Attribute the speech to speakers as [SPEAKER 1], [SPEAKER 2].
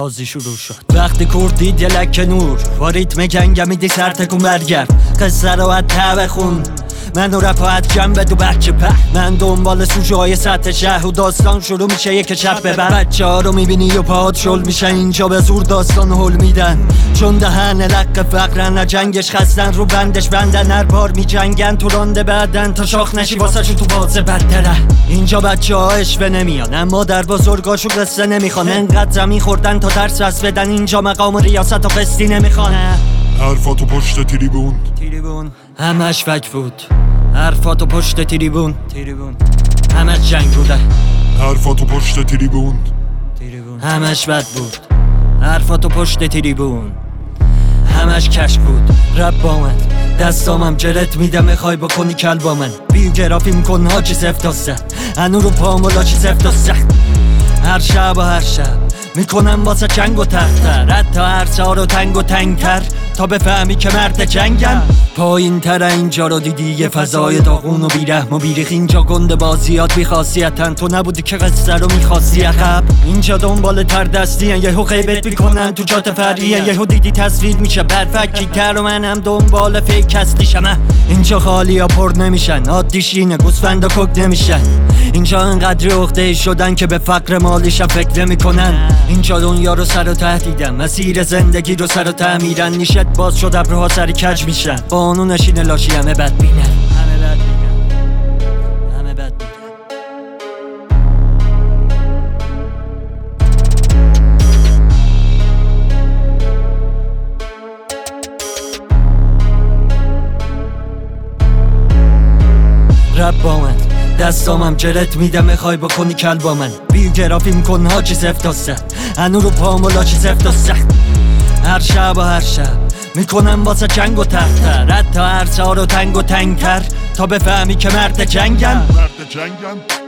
[SPEAKER 1] بازی شروع شد. وقتی کردی دلک نور با ریتم جنگ میدی سر تکون برگرد. قصه رو از ته بخون من و رفاعت جنب دو بچه په. من دنبال سوژه های سطح شهر و داستان شروع میشه یک شب ببر. بچه ها رو میبینی و پاهات شل میشه. اینجا به زور داستان حل میدن چون دهن لق فقرن. جنگش خستن رو بندش بندن. هر بار میجنگن تو رانده بعدن تا شاخ نشی واسه شو تو بازه بدتره. اینجا بچه ها اشوه نمیان اما در بزرگاشو قصه نمیخوان. انقدر زمین خوردن تا درس بس بدن. اینجا مقام ریاست و قسطی نمیخوان.
[SPEAKER 2] حرفاتو پشت تریبون
[SPEAKER 1] همش فک بود. حرفاتو پشت تریبون همش جنگ بوده.
[SPEAKER 2] حرفاتو پشت تریبون
[SPEAKER 1] همش بد بود. حرفاتو پشت تریبون همش کش بود. رب با من دستامم جرت میدم میخوای بکنی کل با من. بیوگرافی میکن حاجی سفت و سخت. هنو رو پامولا چی سفت و سخت. هر شب و هر شب میکنم واسه جنگ و تختر. حتی هر سا رو تنگ و تنگتر تا بفهمی که مرد جنگم. پایین تر اینجا رو دیدی یه فضای داغون و بیرحم و بیریخ. اینجا گنده بازیات بیخاصیتن. تو نبودی که قصه رو میخواستی عقب. اینجا دنبال تر دستین یهو غیبت میکنن تو جات فرعین. یهو دیدی تصویر میشه برفکی تر و من هم دنبال فیک هستیشم. اینجا خالی ها پر نمیشن عادی شینه گوسفند و کک نمیشن. اینجا انقدر عقده شدن که به فقر مالیشم فکر نمیکنن. اینجا دنیا رو سر و ته دیدن. مسیر زندگی رو سر و ته میرن. نیشت باز شد ابروها سر کج میشن. قانونش اینه لاشی همه بد بینن. همه بد بینن. رب با من دستامم جرت میدم میخوای بکنی کل با من. بیوگرافی میکن حاجی سفت و سخت. هنو رو پامولا چی سفت و سخت. هر شب و هر شب میکنم واسه جنگ و تختر. حتی هر سا رو تنگ و تنگتر تا بفهمی که مرد جنگم.